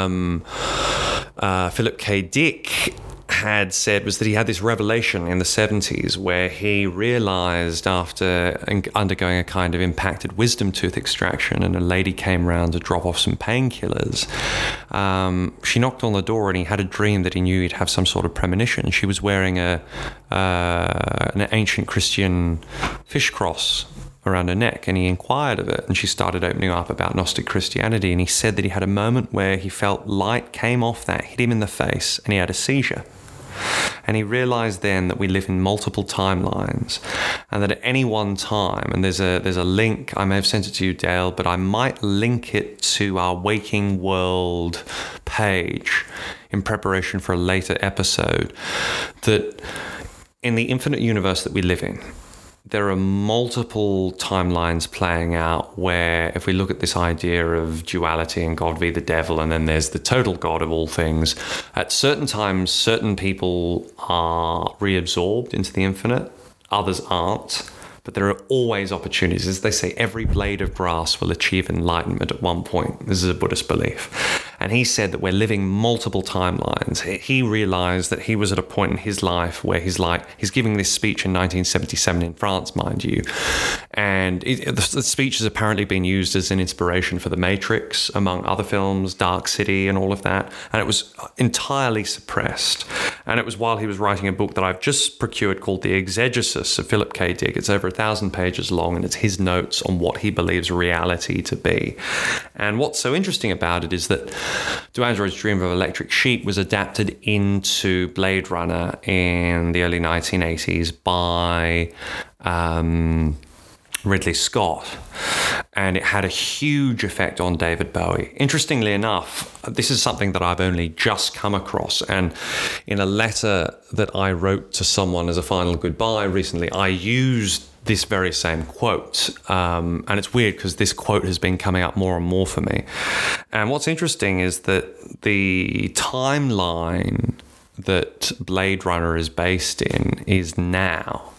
[SPEAKER 2] Philip K. Dick had said was that he had this revelation in the 70s where he realized, after undergoing a kind of impacted wisdom tooth extraction, and a lady came around to drop off some painkillers, she knocked on the door and he had a dream that he knew he'd have some sort of premonition. She was wearing an ancient Christian fish cross around her neck, and he inquired of it, and she started opening up about Gnostic Christianity, and he said that he had a moment where he felt light came off that, hit him in the face, and he had a seizure. And he realized then that we live in multiple timelines, and that at any one time, and there's a link, I may have sent it to you, Dale, but I might link it to our Waking World page in preparation for a later episode, that in the infinite universe that we live in, there are multiple timelines playing out where, if we look at this idea of duality and God v. the devil, and then there's the total God of all things, at certain times, certain people are reabsorbed into the infinite, others aren't. But there are always opportunities. As they say, every blade of grass will achieve enlightenment at one point. This is a Buddhist belief. And he said that we're living multiple timelines. He realized that he was at a point in his life where he's giving this speech in 1977 in France, mind you. And the speech has apparently been used as an inspiration for The Matrix, among other films, Dark City and all of that. And it was entirely suppressed. And it was while he was writing a book that I've just procured called The Exegesis of Philip K. Dick. It's over 1,000 pages long, and it's his notes on what he believes reality to be. And what's so interesting about it is that Do Androids Dream of Electric Sheep was adapted into Blade Runner in the early 1980s by Ridley Scott, and it had a huge effect on David Bowie. Interestingly enough, this is something that I've only just come across, and in a letter that I wrote to someone as a final goodbye recently, I used this very same quote, and it's weird because this quote has been coming up more and more for me. And what's interesting is that the timeline that Blade Runner is based in is now.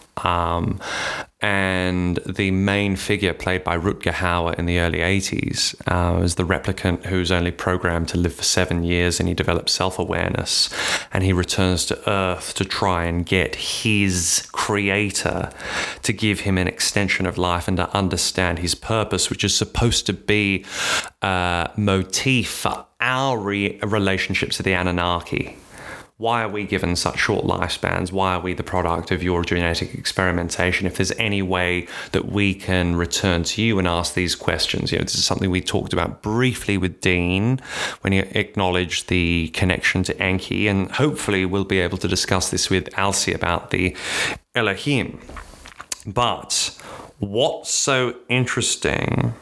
[SPEAKER 2] And the main figure, played by Rutger Hauer in the early 80s, is the replicant who's only programmed to live for 7 years, and he develops self-awareness, and he returns to Earth to try and get his creator to give him an extension of life and to understand his purpose, which is supposed to be a motif for our relationships to the Anunnaki. Why are we given such short lifespans? Why are we the product of your genetic experimentation? If there's any way that we can return to you and ask these questions, this is something we talked about briefly with Dean when he acknowledged the connection to Enki, and hopefully we'll be able to discuss this with Alcy about the Elohim. But what's so interesting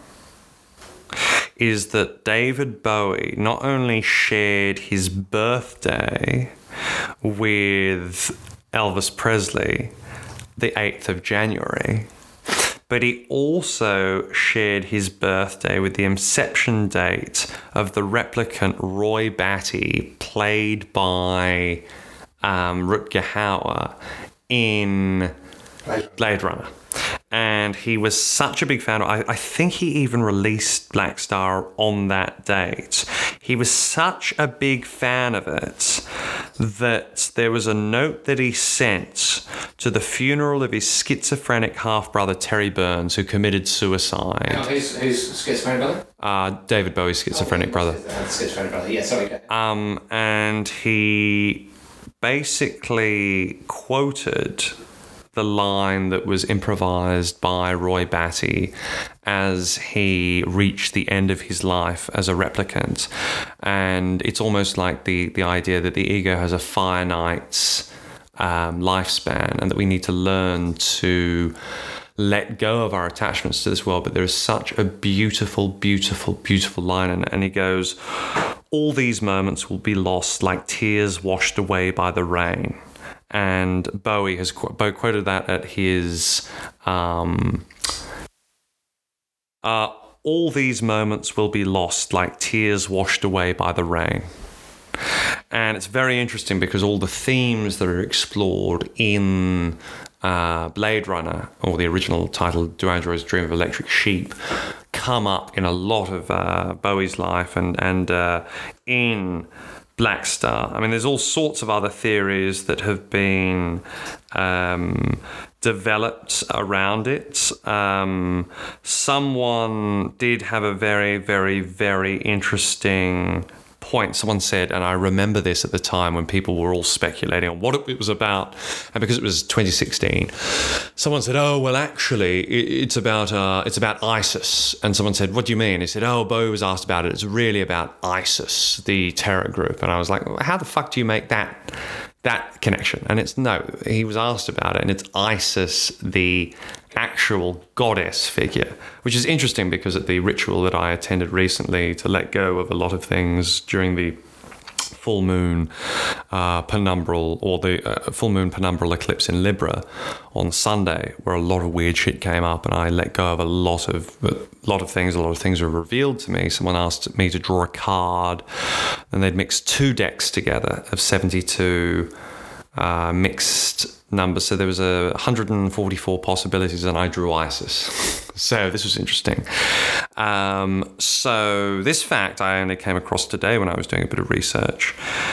[SPEAKER 2] is that David Bowie not only shared his birthday with Elvis Presley, the 8th of January, but he also shared his birthday with the inception date of the replicant Roy Batty, played by Rutger Hauer in Blade Runner. And he was such a big fan. I think he even released Black Star on that date. He was such a big fan of it that there was a note that he sent to the funeral of his schizophrenic half-brother Terry Burns, who committed suicide.
[SPEAKER 1] Who's schizophrenic brother?
[SPEAKER 2] David Bowie's schizophrenic brother.
[SPEAKER 1] Schizophrenic brother, yeah, sorry.
[SPEAKER 2] And he basically quoted the line that was improvised by Roy Batty as he reached the end of his life as a replicant. And it's almost like the idea that the ego has a finite lifespan, and that we need to learn to let go of our attachments to this world. But there is such a beautiful, beautiful, beautiful line. And he goes, "All these moments will be lost like tears washed away by the rain." And Bowie has quoted that at his all these moments will be lost like tears washed away by the rain. And it's very interesting because all the themes that are explored in Blade Runner, or the original title Do Androids Dream of Electric Sheep, come up in a lot of Bowie's life and in Black Star. I mean, there's all sorts of other theories that have been developed around it. Someone did have a very, very, very interesting point. Someone said, and I remember this at the time when people were all speculating on what it was about, and because it was 2016, someone said, "Oh, well, actually, it's about ISIS." And someone said, "What do you mean?" He said, "Oh, Bowie was asked about it. It's really about ISIS, the terror group." And I was like, well, how the fuck do you make that connection? And it's no, he was asked about it, and it's Isis, the actual goddess figure, which is interesting because at the ritual that I attended recently to let go of a lot of things during the full moon penumbral, or the full moon penumbral eclipse in Libra on Sunday, where a lot of weird shit came up, and I let go of a lot of things. A lot of things were revealed to me. Someone asked me to draw a card, and they'd mix 2 decks together of 72 mixed numbers. So there was 144 possibilities, and I drew Isis. So this was interesting. So this fact I only came across today when I was doing a bit of research.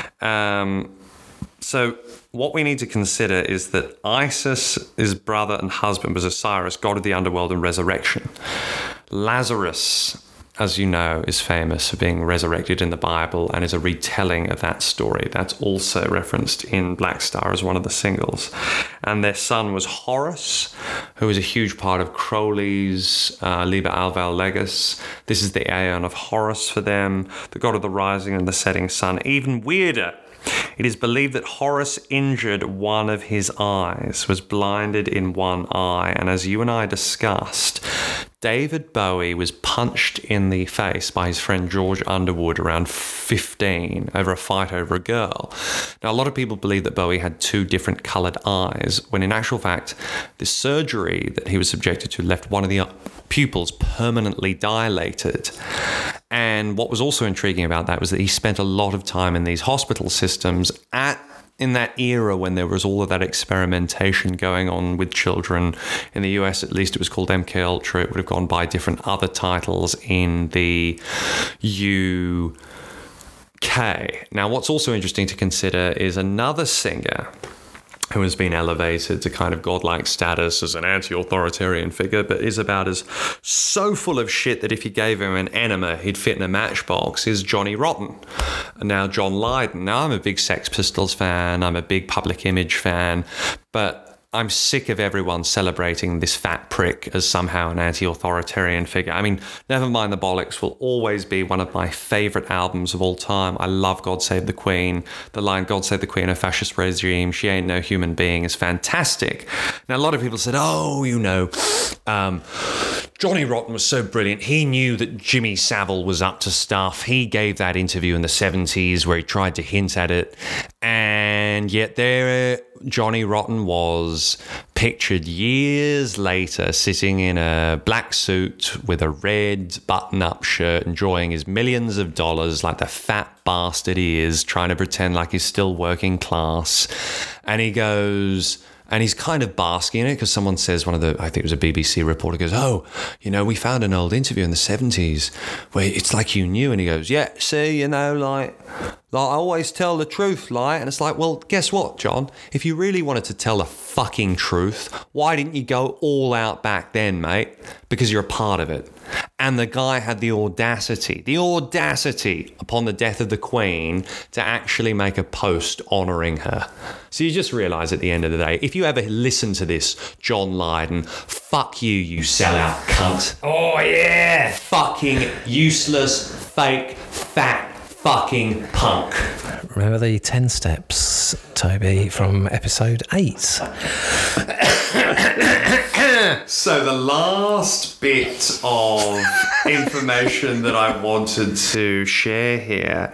[SPEAKER 2] So what we need to consider is that Isis, his brother and husband, was Osiris, god of the underworld and resurrection. Lazarus, as you know, is famous for being resurrected in the Bible and is a retelling of that story. That's also referenced in Black Star as one of the singles. And their son was Horus, who is a huge part of Crowley's Liber Alval Legis. This is the Aeon of Horus for them, the god of the rising and the setting sun. Even weirder, it is believed that Horus injured one of his eyes, was blinded in one eye, and as you and I discussed, David Bowie was punched in the face by his friend George Underwood around 15 over a fight over a girl. Now, a lot of people believe that Bowie had 2 different coloured eyes, when in actual fact, the surgery that he was subjected to left one of the pupils permanently dilated. And what was also intriguing about that was that he spent a lot of time in these hospital systems in that era when there was all of that experimentation going on with children. In the US, at least, it was called MK Ultra. It would have gone by different other titles in the UK. Now, what's also interesting to consider is another singer who has been elevated to kind of godlike status as an anti-authoritarian figure, but is about as so full of shit that if you gave him an enema, he'd fit in a matchbox, is Johnny Rotten. Now, John Lydon. Now, I'm a big Sex Pistols fan. I'm a big Public Image fan, but I'm sick of everyone celebrating this fat prick as somehow an anti-authoritarian figure. I mean, Never Mind the Bollocks will always be one of my favourite albums of all time. I love God Save the Queen. The line, God Save the Queen, a fascist regime, she ain't no human being, is fantastic. Now, a lot of people said, Johnny Rotten was so brilliant. He knew that Jimmy Savile was up to stuff. He gave that interview in the 70s where he tried to hint at it. And yet there Johnny Rotten was pictured years later sitting in a black suit with a red button-up shirt, enjoying his millions of dollars like the fat bastard he is, trying to pretend like he's still working class. And he goes... And he's kind of basking in it because someone says, I think it was a BBC reporter, goes, we found an old interview in the 70s where it's like you knew. And he goes, yeah, see, like I always tell the truth, like. And it's like, well, guess what, John? If you really wanted to tell the fucking truth, why didn't you go all out back then, mate? Because you're a part of it. And the guy had the audacity upon the death of the Queen to actually make a post honouring her. So you just realise at the end of the day, if you ever listen to this, John Lydon, fuck you sellout cunt. Oh yeah! Fucking useless, fake, fat, fucking punk.
[SPEAKER 1] Remember the 10 steps, Toby, from episode 8?
[SPEAKER 2] So the last bit of information that I wanted to share here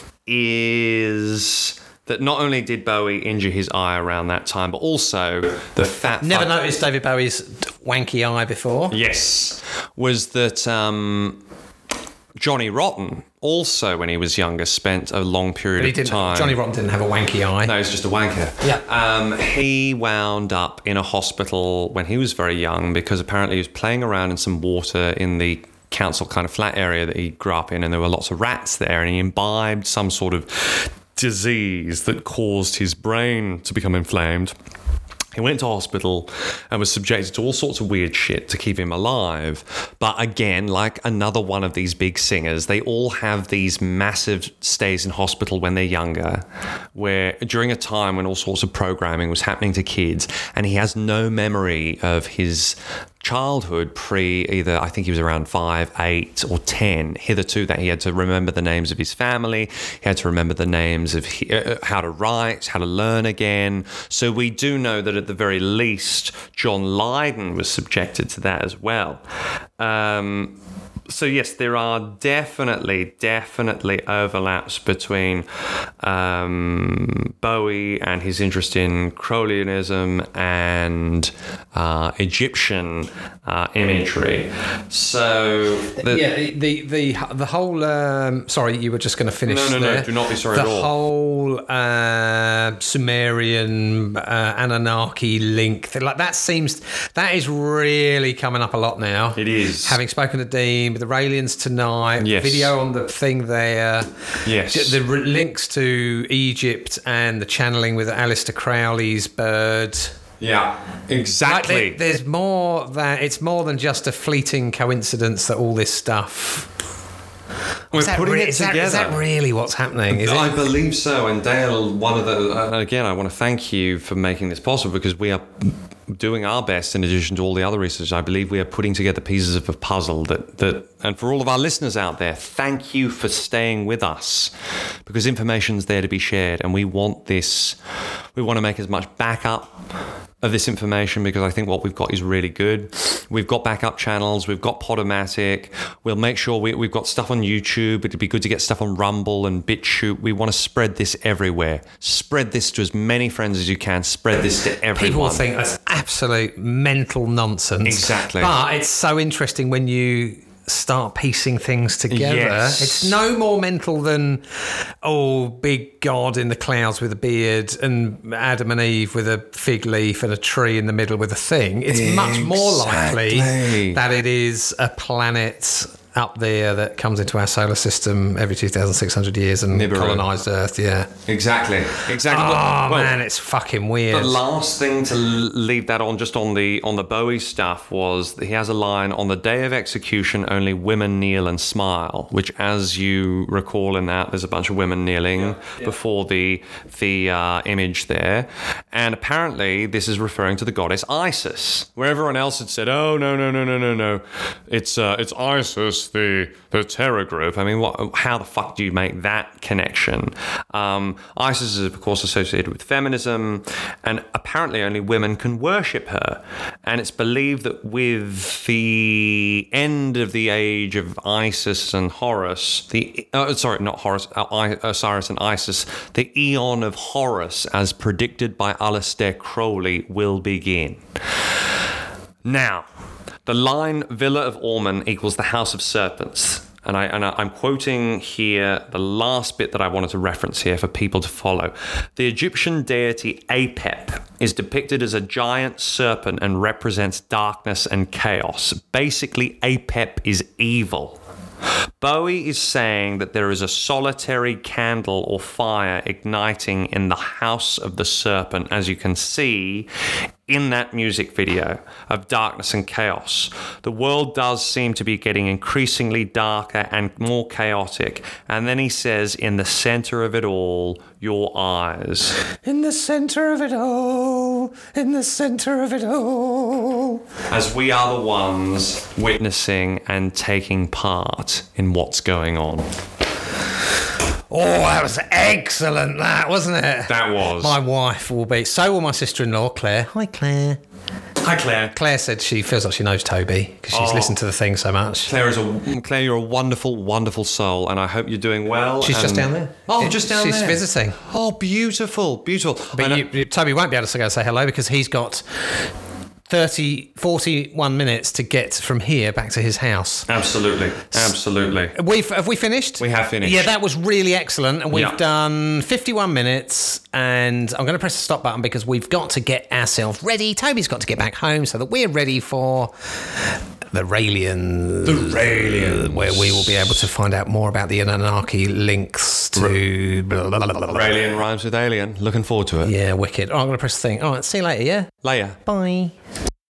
[SPEAKER 2] is that not only did Bowie injure his eye around that time, but also the fat...
[SPEAKER 1] Never noticed David Bowie's wanky eye before.
[SPEAKER 2] Yes. Was that Johnny Rotten also, when he was younger, spent a long period of time...
[SPEAKER 1] Johnny Rotten didn't have a wanky eye.
[SPEAKER 2] No, he was just a wanker.
[SPEAKER 1] Yeah.
[SPEAKER 2] He wound up in a hospital when he was very young because apparently he was playing around in some water in the council kind of flat area that he grew up in, and there were lots of rats there, and he imbibed some sort of disease that caused his brain to become inflamed. He went to hospital and was subjected to all sorts of weird shit to keep him alive. But again, like another one of these big singers, they all have these massive stays in hospital when they're younger, where during a time when all sorts of programming was happening to kids, and he has no memory of his childhood either, I think he was around 5, 8 or 10, hitherto, that he had to remember the names of his family, he had to remember the names of how to write, how to learn again. So we do know that at the very least, John Lydon was subjected to that as well. So yes, there are definitely overlaps between Bowie and his interest in Crowleyanism and Egyptian imagery. So
[SPEAKER 1] the whole. Sorry, you were just going to finish.
[SPEAKER 2] No. Do not be sorry at all.
[SPEAKER 1] The whole Sumerian Anunnaki link, that is really coming up a lot now.
[SPEAKER 2] It is.
[SPEAKER 1] Having spoken to Dean with the Raelians tonight,
[SPEAKER 2] yes.
[SPEAKER 1] video on the thing there.
[SPEAKER 2] Yes.
[SPEAKER 1] The links to Egypt and the channeling with Aleister Crowley's bird.
[SPEAKER 2] Yeah, exactly.
[SPEAKER 1] Like there's more that it's more than just a fleeting coincidence that all this stuff.
[SPEAKER 2] We're putting it together.
[SPEAKER 1] Is that really what's happening?
[SPEAKER 2] I believe so. And Dale, again, I want to thank you for making this possible, because we are doing our best in addition to all the other research. I believe we are putting together pieces of a puzzle that and for all of our listeners out there, thank you for staying with us, because information's there to be shared, and we want to make as much backup of this information, because I think what we've got is really good. We've got backup channels, we've got Podomatic, we'll make sure we've got stuff on YouTube. It'd be good to get stuff on Rumble and BitChute. We want to spread this everywhere. Spread this to as many friends as you can. Spread this to everyone.
[SPEAKER 1] People think that's absolute mental nonsense.
[SPEAKER 2] Exactly.
[SPEAKER 1] But it's so interesting when you start piecing things together.
[SPEAKER 2] Yes.
[SPEAKER 1] It's no more mental than big God in the clouds with a beard and Adam and Eve with a fig leaf and a tree in the middle with a thing. It's much more likely that it is a planet up there that comes into our solar system every 2,600 years and colonised Earth. Yeah,
[SPEAKER 2] exactly.
[SPEAKER 1] Oh man, it's fucking weird.
[SPEAKER 2] The last thing to leave that on, just on the Bowie stuff, was that he has a line: "On the day of execution, only women kneel and smile," which, as you recall in that, there's a bunch of women kneeling before the image there, and apparently this is referring to the goddess Isis, where everyone else had said, "Oh no, it's Isis, the terror group." I mean, how the fuck do you make that connection? Isis is, of course, associated with feminism, and apparently only women can worship her. And it's believed that with the end of the age of Isis and Horus, Osiris and Isis, the Eon of Horus, as predicted by Aleister Crowley, will begin. Now, the line "Villa of Ormond equals the House of Serpents." And I'm quoting here the last bit that I wanted to reference here for people to follow. The Egyptian deity Apep is depicted as a giant serpent and represents darkness and chaos. Basically, Apep is evil. Bowie is saying that there is a solitary candle or fire igniting in the house of the serpent, as you can see in that music video of darkness and chaos. The world does seem to be getting increasingly darker and more chaotic. And then he says, "In the center of it all, your eyes."
[SPEAKER 1] In the center of it all, in the center of it all.
[SPEAKER 2] As we are the ones witnessing and taking part in what's going on.
[SPEAKER 1] Oh, that was excellent, that, wasn't it?
[SPEAKER 2] That was.
[SPEAKER 1] My wife will be. So will my sister-in-law, Claire. Hi, Claire.
[SPEAKER 2] Hi, Claire.
[SPEAKER 1] Claire said she feels like she knows Toby because she's listened to the thing so much.
[SPEAKER 2] Claire, you're a wonderful, wonderful soul, and I hope you're doing well.
[SPEAKER 1] She's just down there.
[SPEAKER 2] Oh, just down there.
[SPEAKER 1] She's visiting.
[SPEAKER 2] Oh, beautiful, beautiful.
[SPEAKER 1] But Toby won't be able to go say hello because he's got 41 minutes to get from here back to his house.
[SPEAKER 2] Absolutely.
[SPEAKER 1] Have we finished?
[SPEAKER 2] We have finished.
[SPEAKER 1] Yeah, that was really excellent. And we've done 51 minutes, and I'm going to press the stop button because we've got to get ourselves ready. Toby's got to get back home so that we're ready for the Raelians. Where we will be able to find out more about the Anunnaki links to...
[SPEAKER 2] Raelian rhymes with alien. Looking forward to it.
[SPEAKER 1] Yeah, wicked. Oh, I'm going to press the thing. All right, see you later, yeah?
[SPEAKER 2] Later.
[SPEAKER 1] Bye.